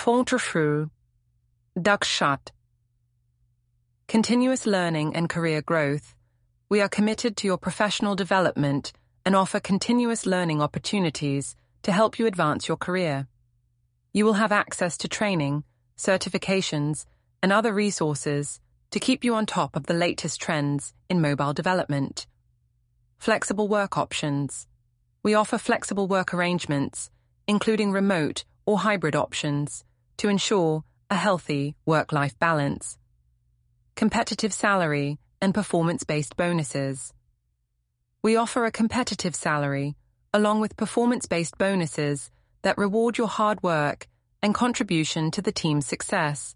Voltrefru, Dakshat. Continuous learning and career growth. We are committed to your professional development and offer continuous learning opportunities to help you advance your career. You will have access to training, certifications, and other resources to keep you on top of the latest trends in mobile development. Flexible work options. We offer flexible work arrangements, including remote or hybrid options, to ensure a healthy work-life balance. Competitive salary and performance-based bonuses. We offer a competitive salary, along with performance-based bonuses that reward your hard work and contribution to the team's success.